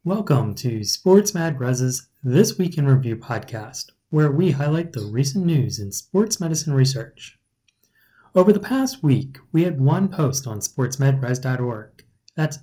Welcome to Sports Mad Rez's This Week in Review podcast, where we highlight the recent news in sports medicine research. Over the past week, we had one post on sportsmedrez.org. That's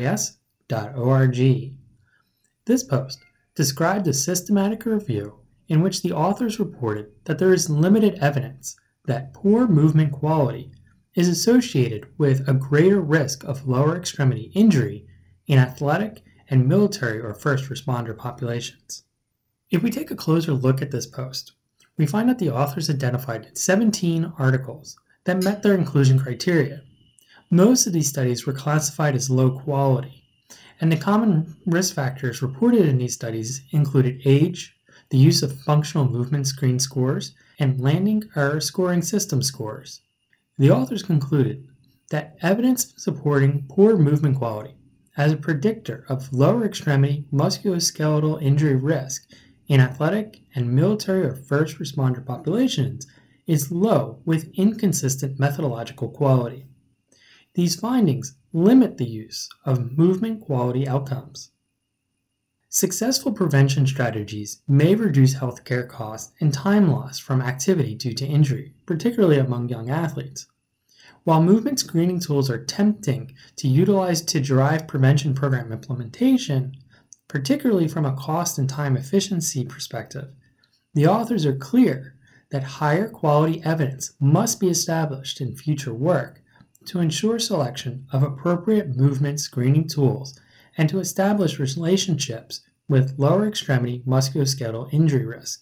res.org. This post described a systematic review in which the authors reported that there is limited evidence that poor movement quality is associated with a greater risk of lower extremity injury in athletic and military or first responder populations. If we take a closer look at this post, we find that the authors identified 17 articles that met their inclusion criteria. Most of these studies were classified as low quality, and the common risk factors reported in these studies included age, the use of functional movement screen scores, and landing error scoring system scores. The authors concluded that evidence supporting poor movement quality as a predictor of lower extremity musculoskeletal injury risk in athletic and military or first responder populations is low with inconsistent methodological quality. These findings limit the use of movement quality outcomes. Successful prevention strategies may reduce healthcare costs and time loss from activity due to injury, particularly among young athletes. While movement screening tools are tempting to utilize to drive prevention program implementation, particularly from a cost and time efficiency perspective, the authors are clear that higher quality evidence must be established in future work to ensure selection of appropriate movement screening tools and to establish relationships with lower extremity musculoskeletal injury risk.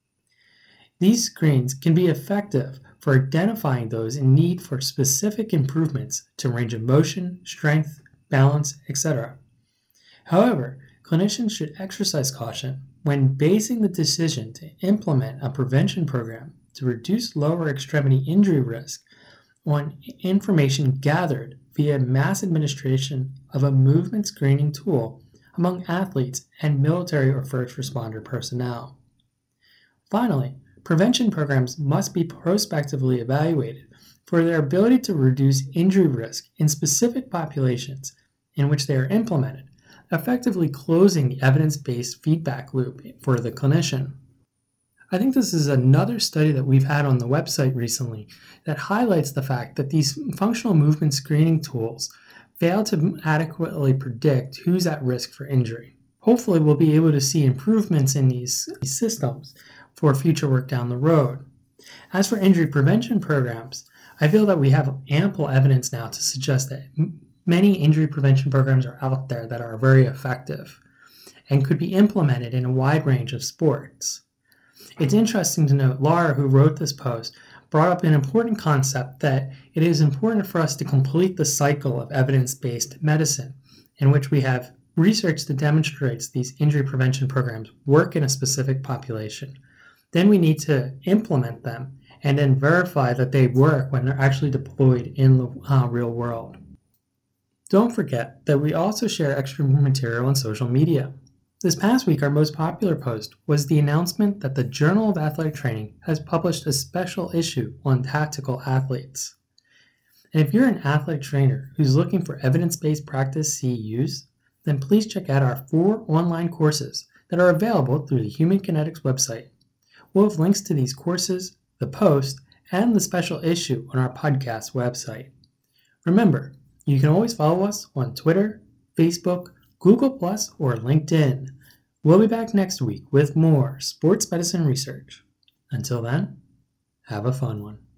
These screens can be effective for identifying those in need for specific improvements to range of motion, strength, balance, etc. However, clinicians should exercise caution when basing the decision to implement a prevention program to reduce lower extremity injury risk on information gathered via mass administration of a movement screening tool among athletes and military or first responder personnel. Finally, prevention programs must be prospectively evaluated for their ability to reduce injury risk in specific populations in which they are implemented, effectively closing the evidence-based feedback loop for the clinician. I think this is another study that we've had on the website recently that highlights the fact that these functional movement screening tools fail to adequately predict who's at risk for injury. Hopefully, we'll be able to see improvements in these systems for future work down the road. As for injury prevention programs, I feel that we have ample evidence now to suggest that many injury prevention programs are out there that are very effective and could be implemented in a wide range of sports. It's interesting to note Laura, who wrote this post, brought up an important concept that it is important for us to complete the cycle of evidence-based medicine in which we have research that demonstrates these injury prevention programs work in a specific population. Then we need to implement them and then verify that they work when they're actually deployed in the real world. Don't forget that we also share extra material on social media. This past week, our most popular post was the announcement that the Journal of Athletic Training has published a special issue on tactical athletes. And if you're an athletic trainer who's looking for evidence-based practice CEUs, then please check out our 4 online courses that are available through the Human Kinetics website. We'll have links to these courses, the post, and the special issue on our podcast website. Remember, you can always follow us on Twitter, Facebook, Google+, or LinkedIn. We'll be back next week with more sports medicine research. Until then, have a fun one.